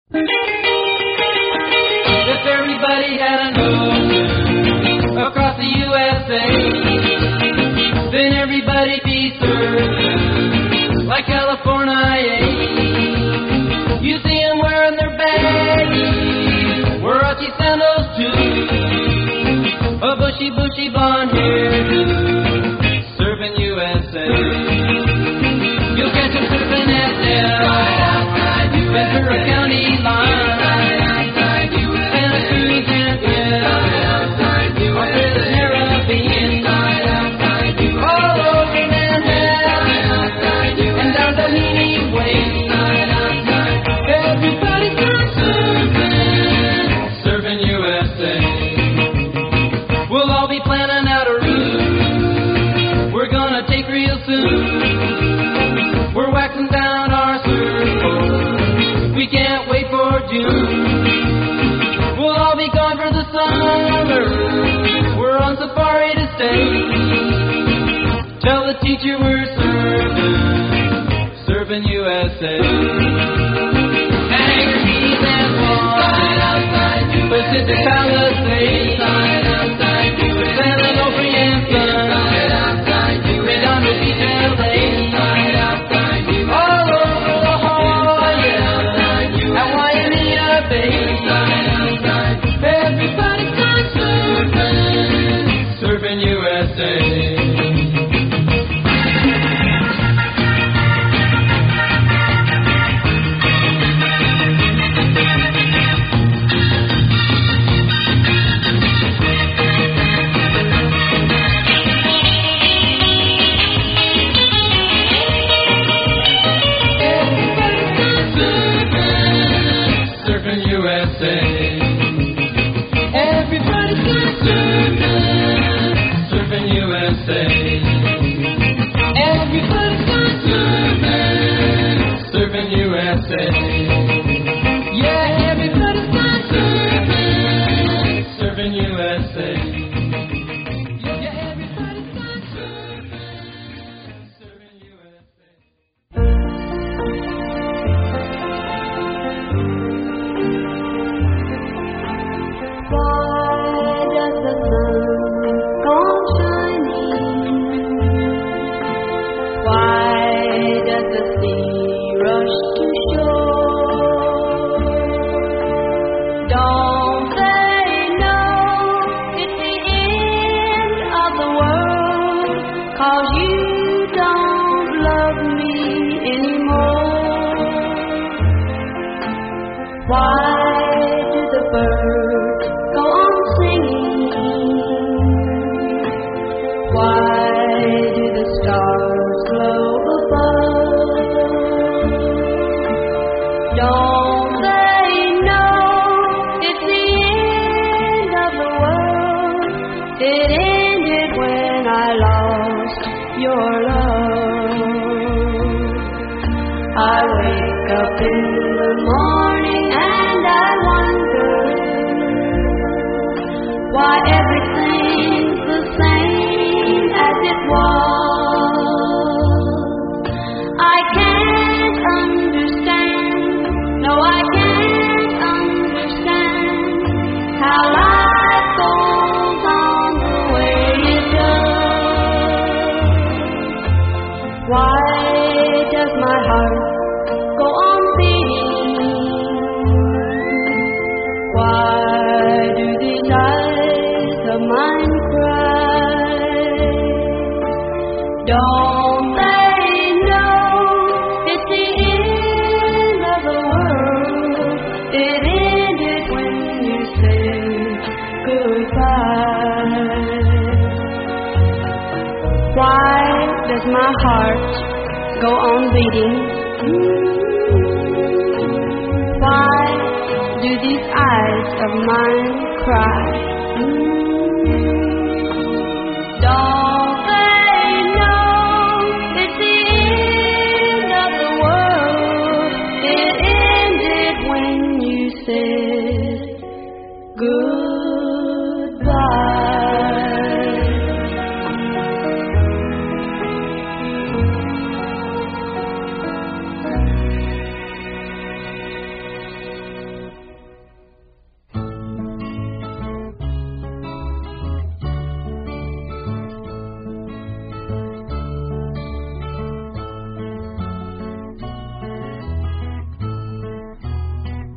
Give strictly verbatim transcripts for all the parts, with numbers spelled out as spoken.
If everybody had an ocean across the U S A, then everybody'd be served like California. You see them wearing their baggies, Warachi sandals too, a bushy, bushy blonde hairdo, serving U S A. You'll catch them surfing at Del Ventura County line. We're waxing down our surfboard. We can't wait for June. We'll all be gone for the summer. We're on safari to stay. Tell the teacher we're serving, serving U S A. Anchor Keys and Palm, Pacific Palisades, San Onofre and Sun, Redondo Beach, L A. Serving U S A. Serving U S A. Everybody's serving. Serving U S A. Everybody's serving. Serving U S A. Yeah, everybody's serving. Serving U S A. Yeah, everybody's serving. Serving U S A. My heart go on beating. Why do these eyes of mine cry? Don't they know it's the end of the world? It ended when you said goodbye.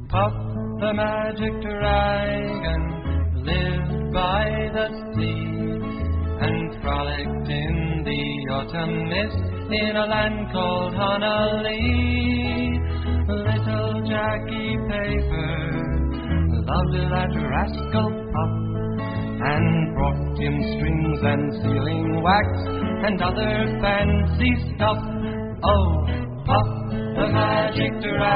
Puff the magic dragon lived by the sea and frolicked in the autumn mist in a land called Honolulu. Little Jackie Paper loved that rascal Puff and brought him strings and sealing wax and other fancy stuff. Oh, Puff the magic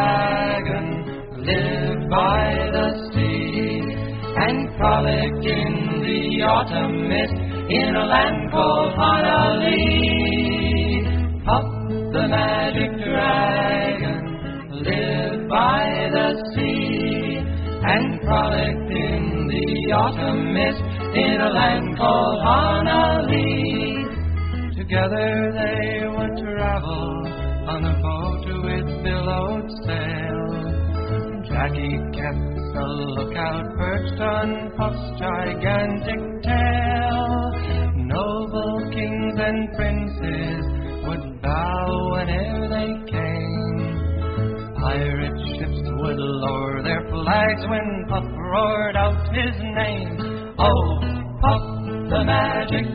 dragon lived by the sea and frolicked in the autumn mist in a land called Honolulu. Puff the magic dragon lived by the sea and frolicked in the autumn mist in a land called Honolulu. Together they would travel on a boat with billowed sail. Jackie kept a lookout perched on Puff's gigantic tail. Noble kings and princes would bow whenever they came. Pirate ships would lower their flags when Puff roared out his name. Oh, Puff the magic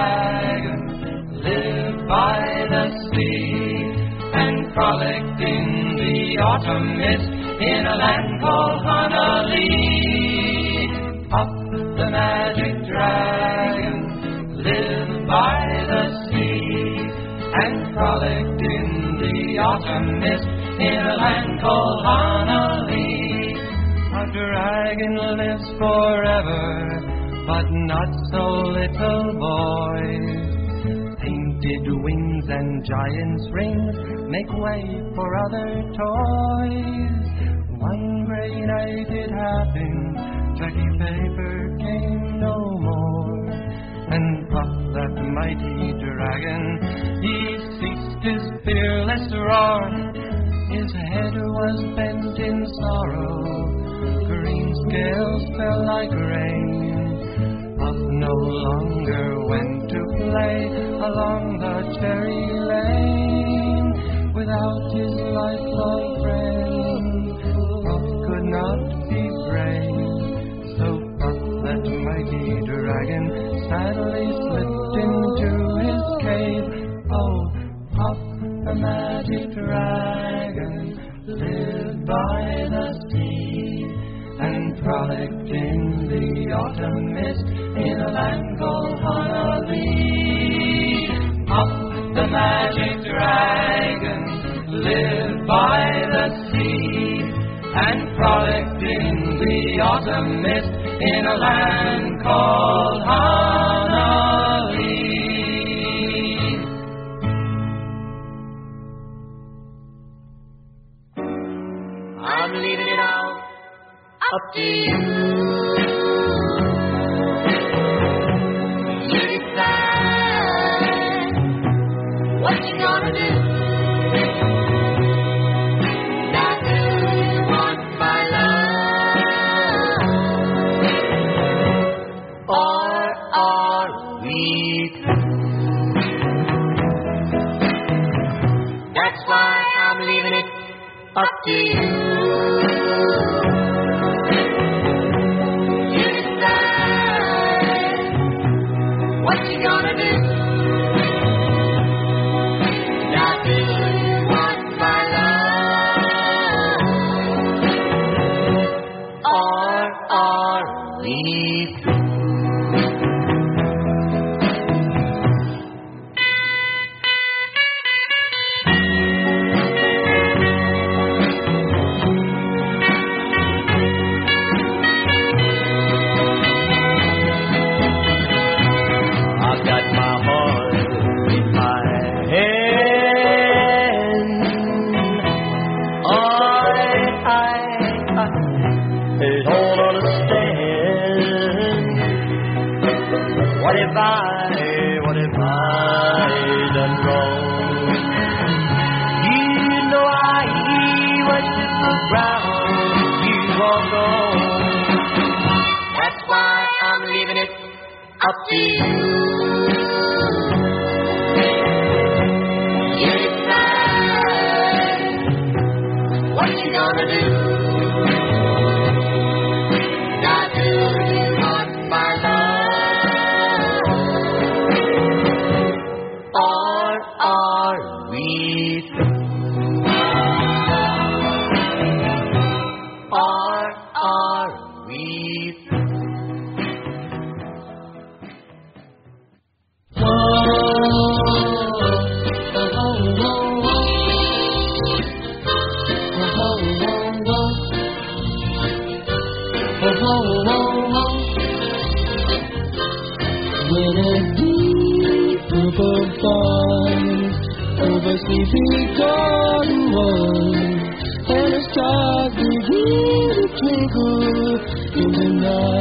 dragon lived by the sea and frolicked in the autumn mist in a land called Honolulu. Puff the magic dragon lived by the sea and frolicked in the autumn mist in a land called Honolulu. A dragon lives forever, but not so little boys. Painted wings and giant's rings make way for other toys. One gray night it happened, Jackie Paper came no more. And Puff, that mighty dragon, he ceased his fearless roar. His head was bent in sorrow, green scales fell like rain. Puff no longer went to play along the cherry lane. Without his lifelong friend, Puff could not be brave. So Puff, that mighty dragon, sadly slipped into his cave. Oh, Puff the magic dragon lived by the sea and frolicked in the autumn mist in a land called Honolulu. Puff the magic dragon lived by the sea and frolicked in the autumn mist in a land called Honolulu. I'm leaving it all up to you. You decide what you gonna do. Now do you want my love, or are we through? That's why I'm leaving it up to you. What if I, what if I done wrong? You know I worship the ground you walk on. That's why I'm leaving it up to you. You decide what you gonna do. in a deep purple forest over sleepy garden walls, and the stars begin to twinkle in the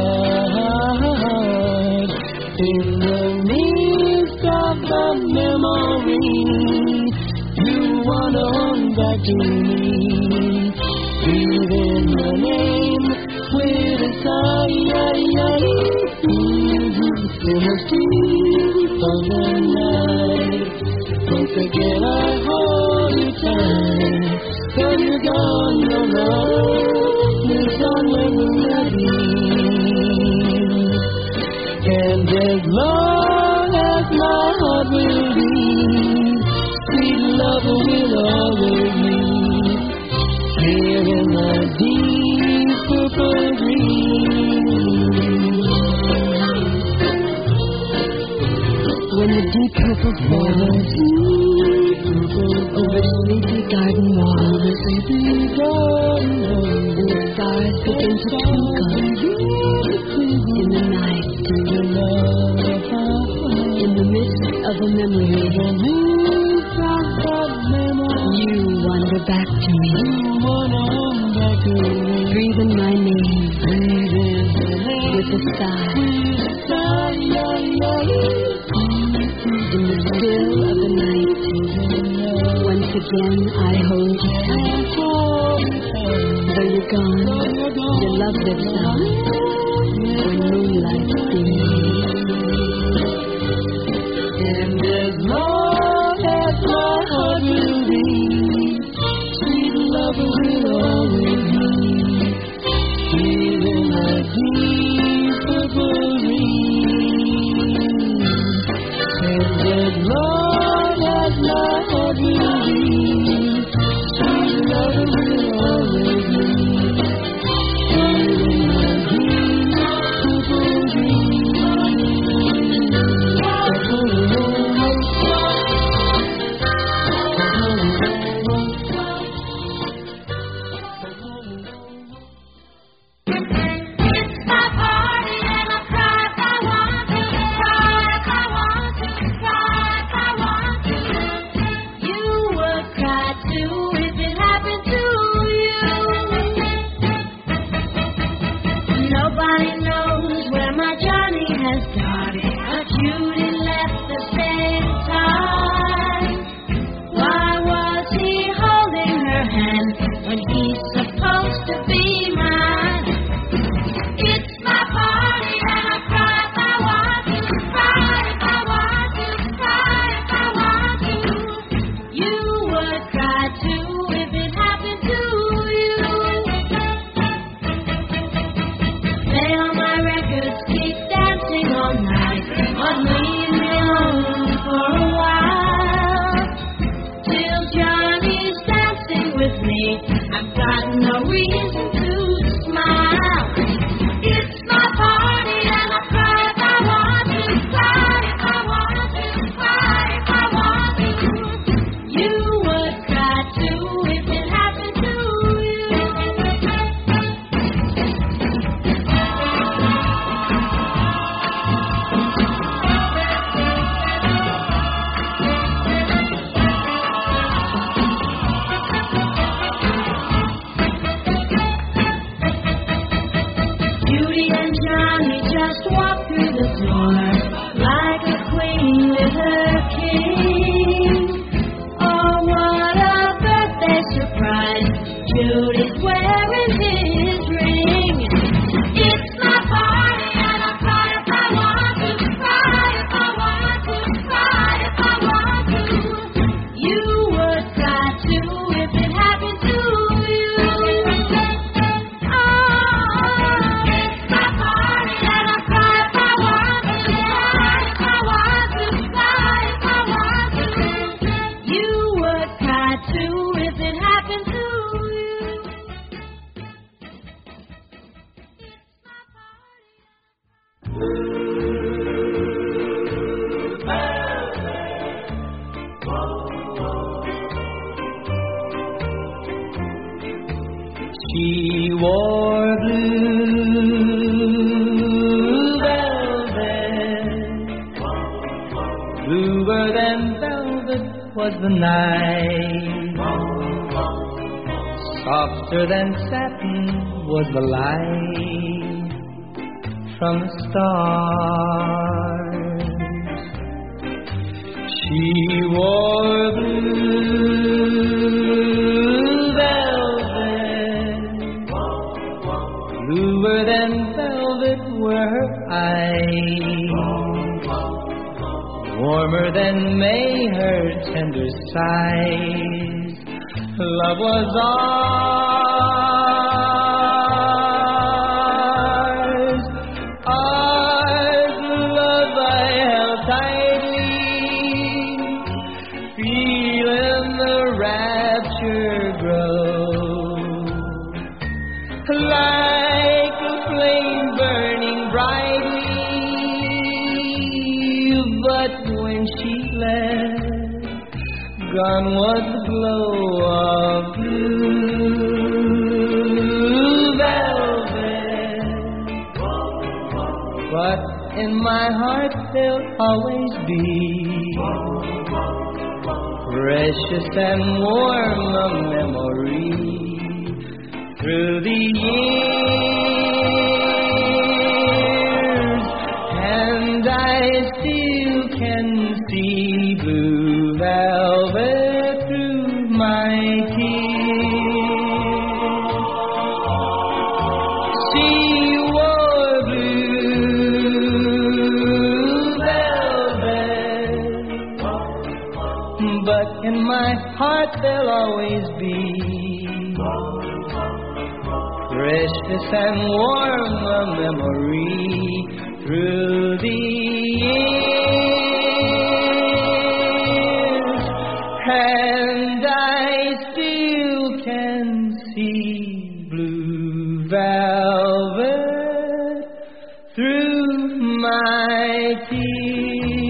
night. In the midst of the memory, you wander on back to me, breathing your name with a sigh. In the deep of the night, once again I hold you tight. But you're gone, your love is on melody. And as long as my heart will beat, sweet love will always meet here in the deep purple green. When the deep purple falls over sleepy garden walls, the stars begin to twinkle in the night. In the midst of a memory, you wander back to me, breathing my name with a sigh. In the still of the night, once again I hold you tight. Though you're gone, your love lives on when moonlight sings. And as long as my heart will beat, sweet love will always meet here in the deep purple green. And as long as my heart will beat, sweet love will always meet here in the deep purple green. She wore blue velvet was the night, softer than satin was the light from the stars. She wore blue velvet, bluer than velvet were her eyes, warmer than May her tender sighs. Love was ours, ours, love I held tightly, feeling the rapture grow, like a flame burning brightly. But when she left, gone was the glow of blue velvet. But in my heart there'll always be precious and warm a memory through the years, and I still can see blue velvet through my tears. She wore blue velvet, but in my heart there'll always be precious and warm a memory through the years, and I still can see blue velvet through my tears.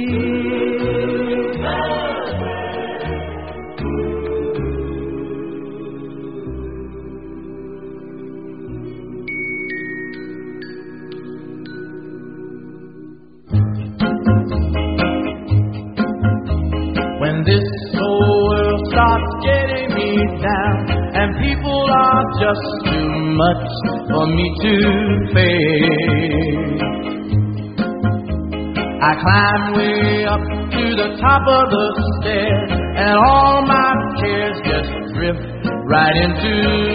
When this whole world starts getting me down, and people are just too much for me to face, I climb way up to the top of the stairs, and all my cares just drift right into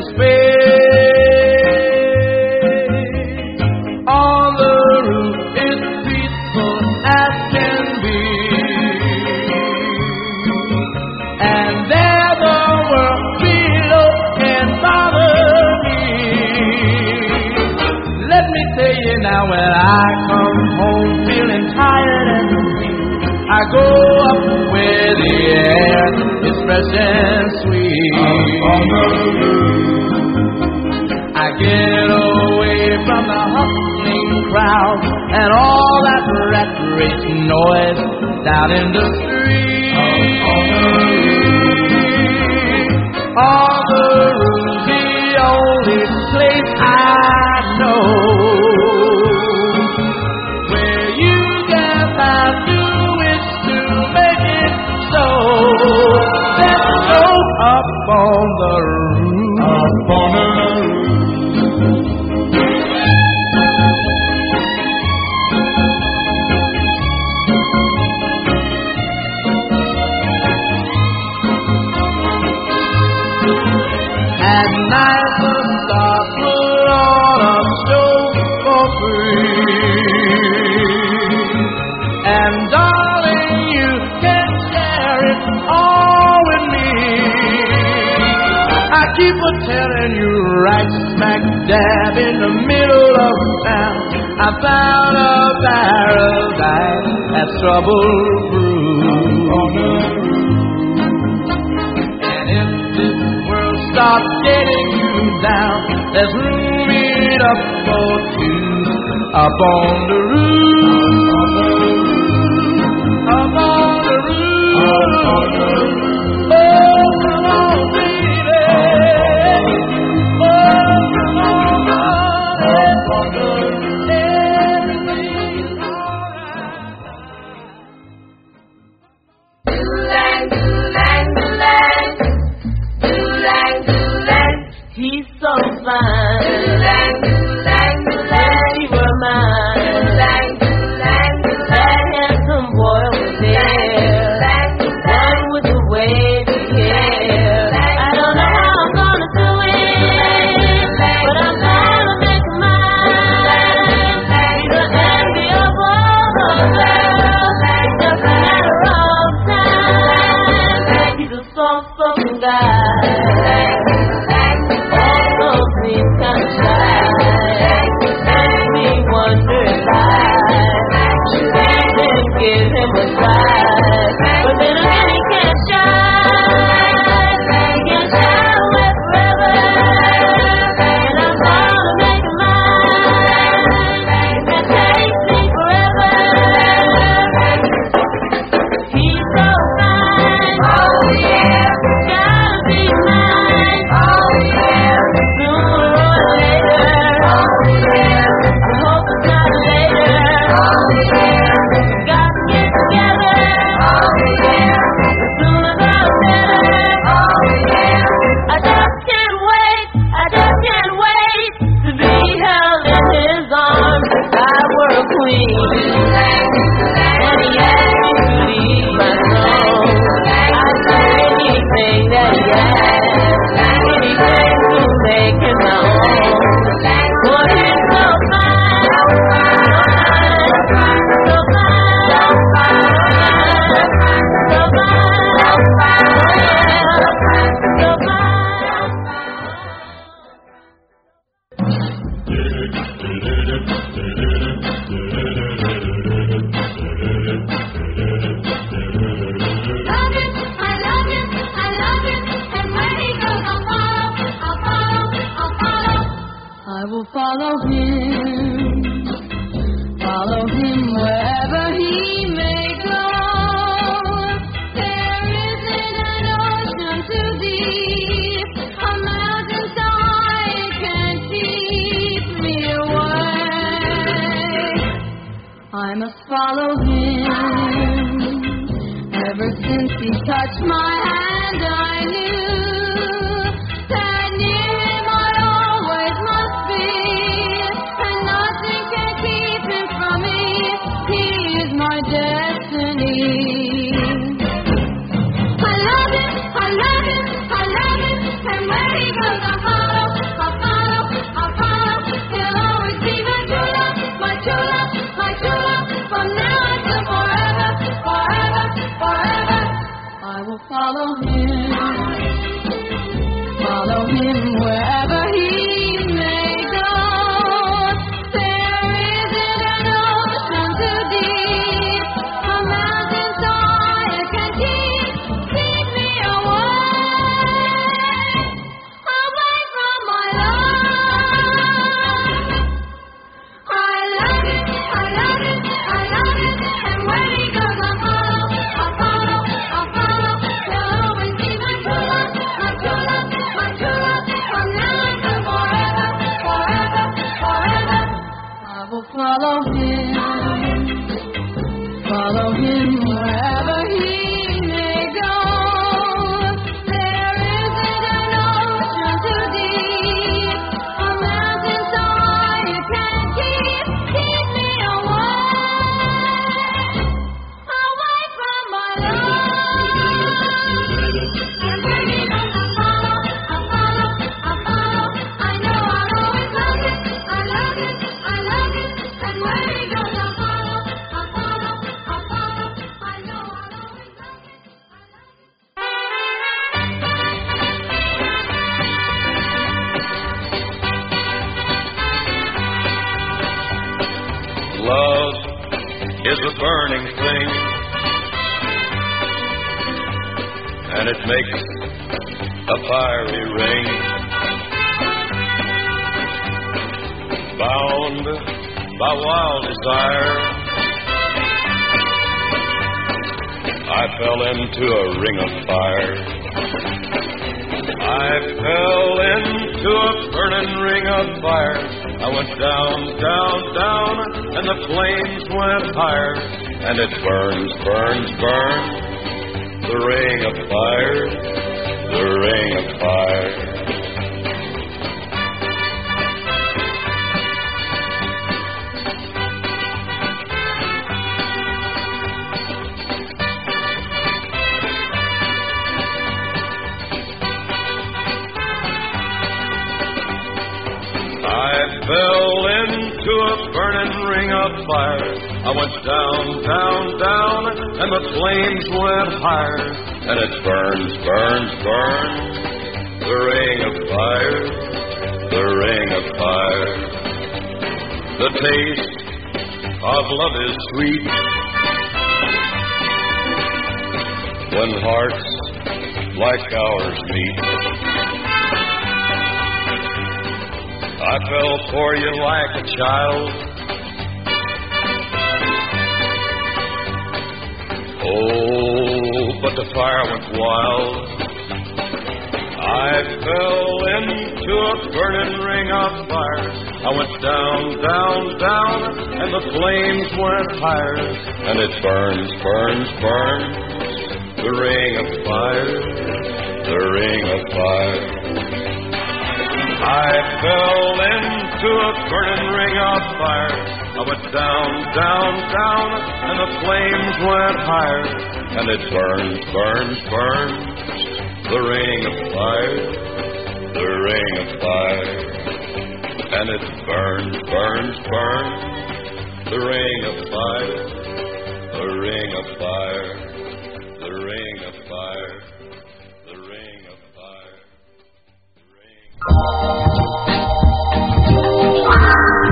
space. On the roof it's peaceful as can be, and there the world below can bother me. Let me tell you now, when I come home feeling tired and weak, I go up where the air is fresh and sweet. I get away from the hustling crowd and all that rat race noise down in the street. On the roof's the only place I know where you can have to wish to make it so. Let's go up on the roof, up on the roof. At night the stars put on a show for free, and darling, you can share it all with me. I keep a telling you right smack dab in the middle of town, I found a paradise that's trouble-free. Stop getting you down, there's room enough for two up on the roof, up on the roof, up on the roof. Oh, come on, baby, oh, come on, honey, up on the roof. Everything's alright. I will follow him, follow him wherever he may go. There isn't an ocean too deep, a mountain side can't keep me away. I must follow him. Ever since he touched my hand, I knew that near him I always must be, and nothing can keep him from me. He is my destiny. I love him, I love him, I love him, and where he goes I follow, I follow, I follow. He'll always be my true love, my true love, my true love, from now until forever, forever, forever. I will follow him, follow him wherever he may go. There isn't an ocean too deep, a mountain side can keep, keep me away, away from my love. I love him, I love him, I love him, and where he goes I follow, I follow, I follow. He'll always be my true love, my true love, my true love, from now until forever, forever, forever. I will follow him, follow him wherever he may go. There isn't an ocean too deep, a mountain side can't keep, keep me away, away from my love. And where he goes I follow, I follow, I follow. I know I'll always love him, I love him, I love him, and where he goes I follow, I follow, I follow. I know I'll always love him, I Love is a burning thing, and it makes a fiery ring. Bound by wild desire, I fell into a ring of fire. I fell into a burning ring of fire. I went down, down, down, and the flames went higher. And it burns, burns, burns, the ring of fire, the ring of fire. I fell into a burning ring of fire. I went down, down, down, and the flames went higher. And it burns, burns, burns, the ring of fire, the ring of fire. The taste of love is sweet when hearts like ours meet. I fell for you like a child. Oh, but the fire went wild. I fell into a burning ring of fire. I went down, down, down, and the flames went higher. And it burns, burns, burns, the ring of fire, the ring of fire. I fell into a burning ring of fire. I went down, down, down, and the flames went higher. And it burns, burns, burns, the ring of fire, the ring of fire. And it burns, burns, burns, the ring of fire, the ring of fire, the ring of fire, the ring of fire, the ring of fire.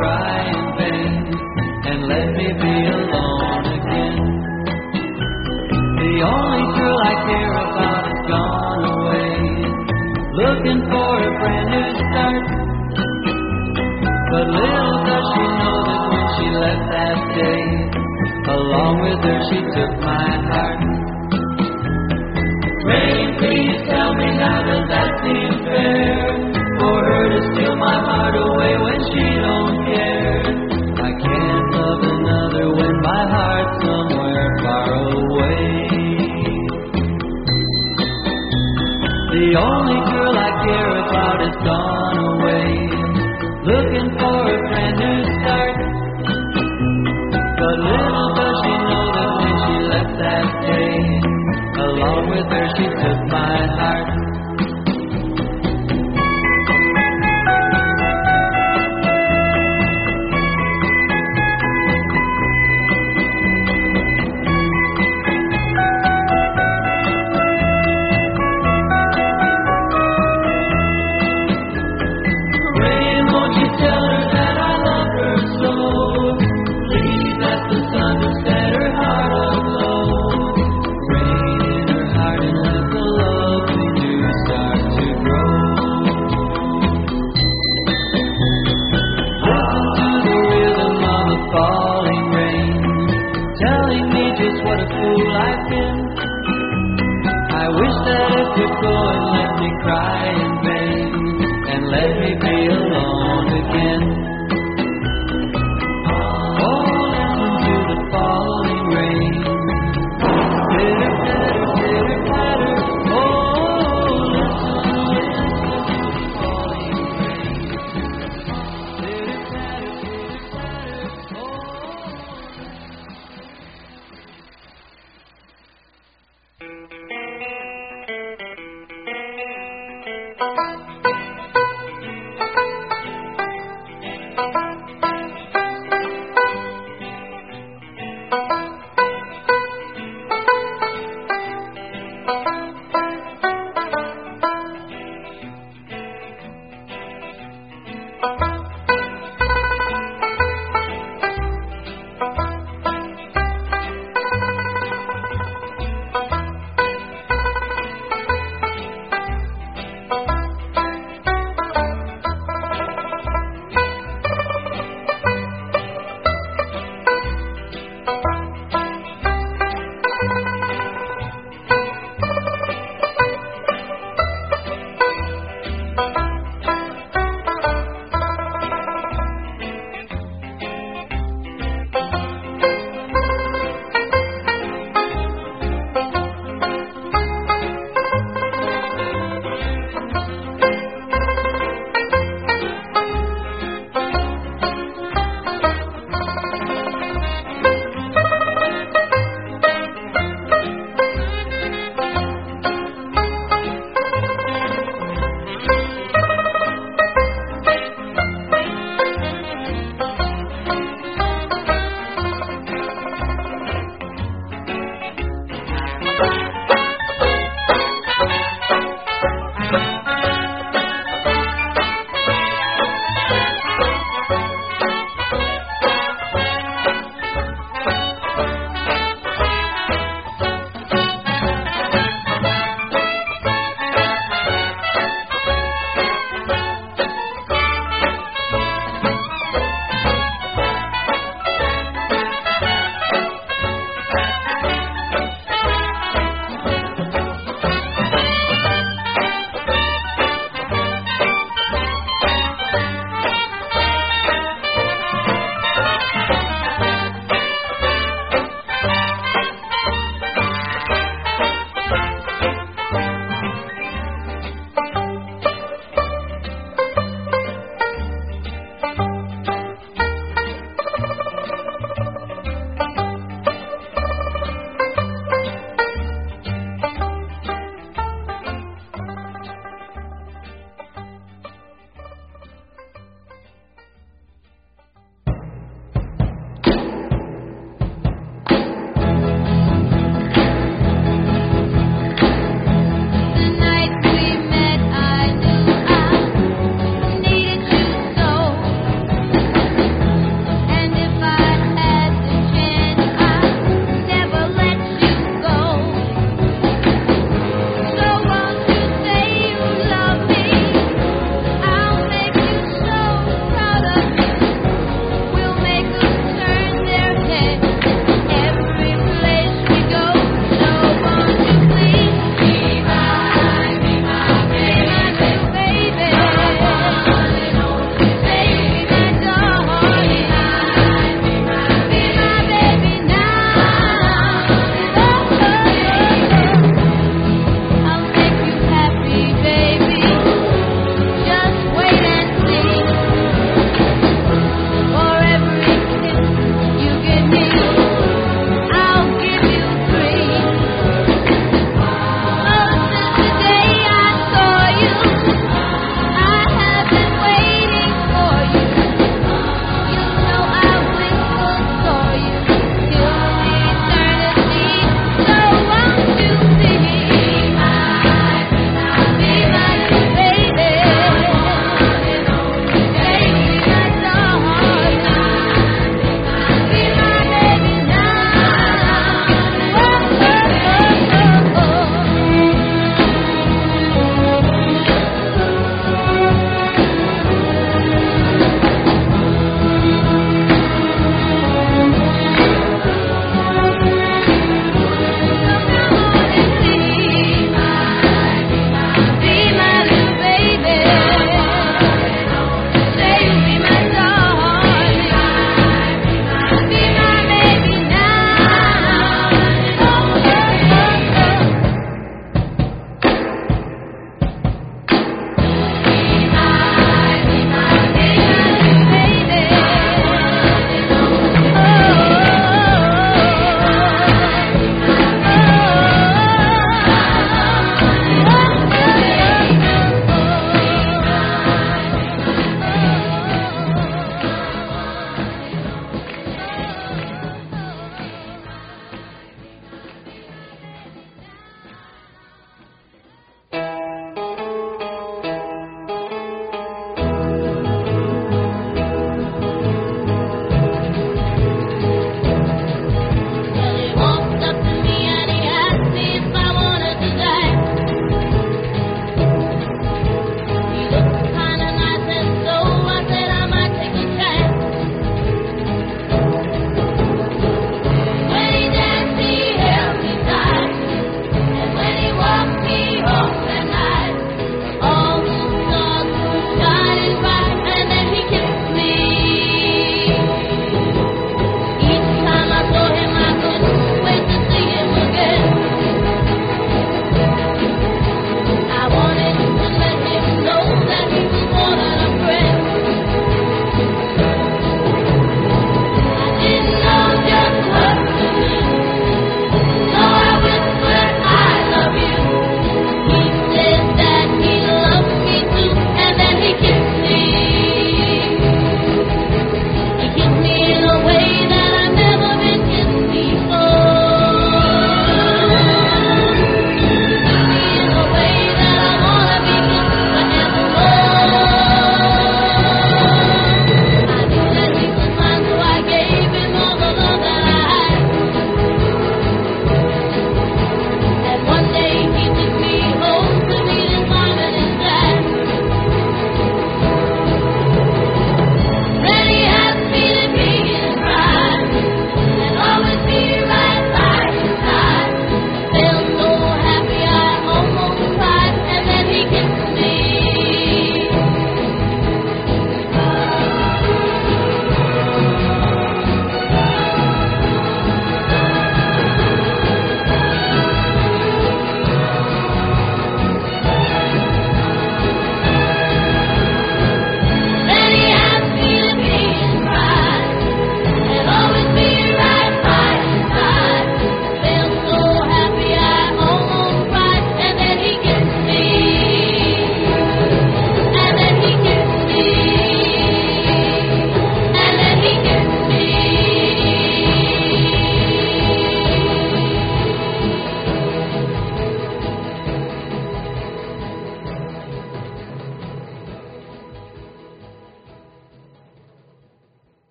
cry in vain and let me be alone again. The only girl I care about has gone away, looking for a brand new start. But little does she know that when she left that day, along with her she took my heart. Rain, please tell me now, does that seem fair? For her to steal my heart away when she don't care. I can't love another when my heart's somewhere far away. The only girl I care about has gone away, looking for a brand new start. But little does she know that when she left that day, along with her she took my heart. Rain, won't you tell her that I love her so? Please let the sun to set her heart aglow. Rain in her heart and let the love we do start to grow. Listen to the rhythm of the falling rain, telling me just what a fool I've been. I wish that it could go and let me cry in vain and let me be alone again. Oh, listen to the falling rain. Pitter, patter, pitter, patter. Oh, listen, listen to the falling rain. Pitter, patter, pitter, patter. Oh.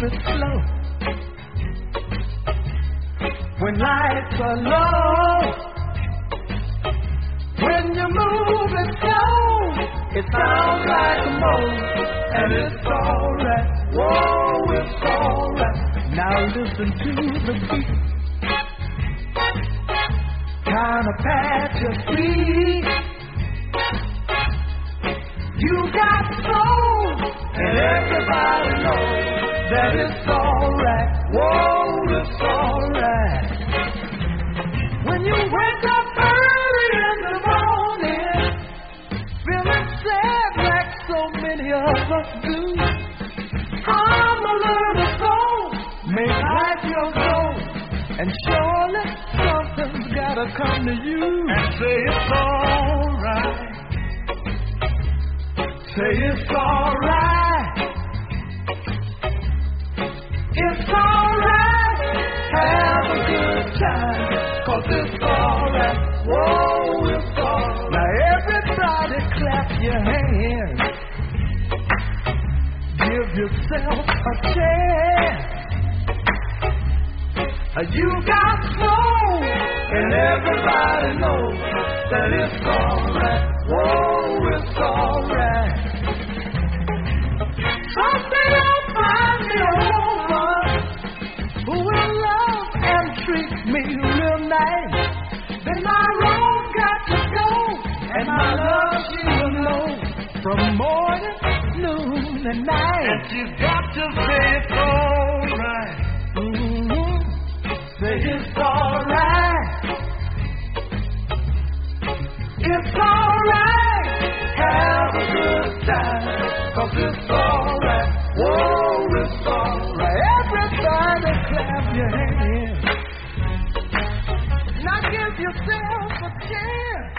it slow. When lights are low, when you move it slow, it sounds like a moan, and it's alright. Whoa, it's alright. Now listen to the beat, kind of patch your feet. You got soul, and everybody knows that it's alright. Whoa, it's alright. When you wake up early in the morning, feeling sad like so many of us do, hum a little song, make life your goal, and surely something's gotta come to you and say it's alright. Say it's alright. It's alright. Have a good time, 'cause it's alright. Whoa, it's alright. Now everybody clap your hands. Give yourself a chance. You got soul, and everybody knows that it's alright. Whoa, it's alright. Someday I'll find me a woman who will love and treat me real nice. Then my road got to go, and my love she will know from morning, noon, and night. And she's got to say it's alright. Mm-hmm. Say it's alright. It's alright. Have a good time, 'cause it's alright. Whoa, it's alright. Everybody clap your hands. Now give yourself a chance.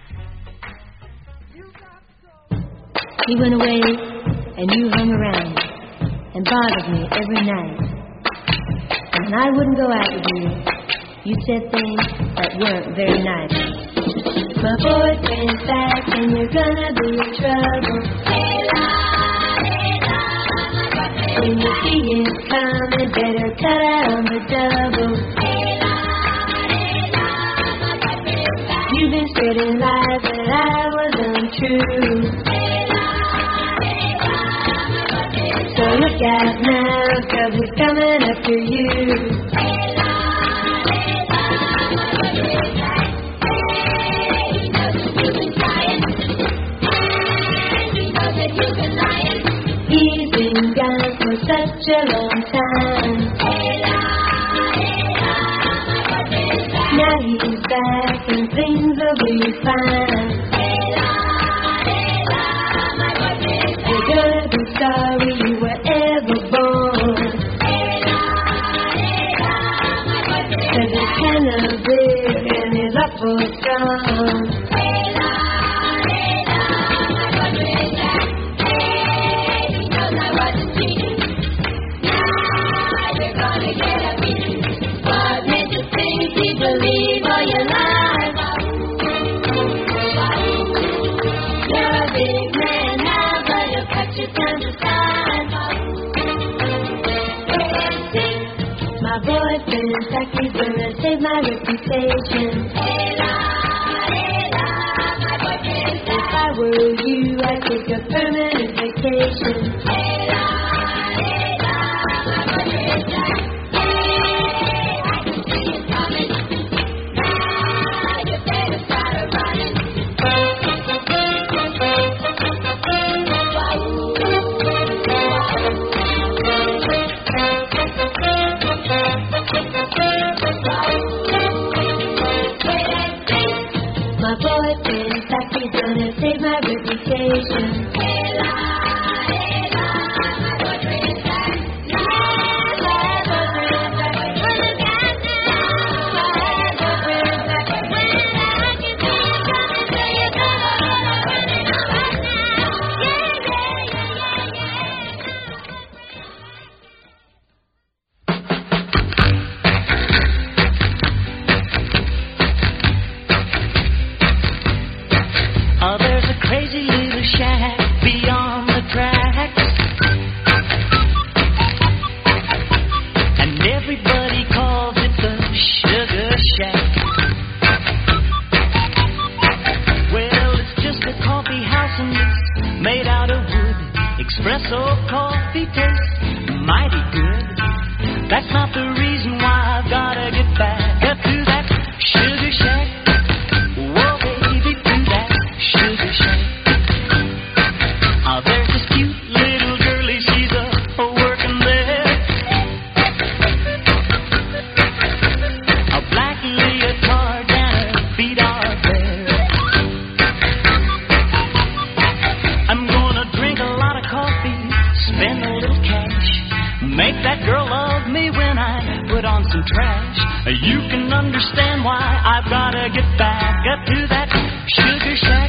You got so. He went away and you hung around and bothered me every night. And when I wouldn't go out with you, you said things that weren't very nice. My boyfriend's back and you're gonna be in trouble. Hey, la, hey, la, when you see him coming, better cut out on the double. Hey, la, hey, la, you've been spreading lies that I was untrue. Hey, la, hey, la, so look out now, 'cause he's coming after you. Hey, la, hey, la, he's been gone for such a long time. Now he's back and things will be fine. You're gonna be sorry you were ever born. 'Cause he's kinda big and he's awful strong. Believe all your life. You're a big man now, but you'll cut your tongue aside. My boyfriend's back, he's gonna save my reputation. If I were you, I'd take a permanent vacation. My boyfriend's back, he's gonna save my reputation. Hey, la, hey, la. trash, you can understand why I've gotta get back up to that sugar shack.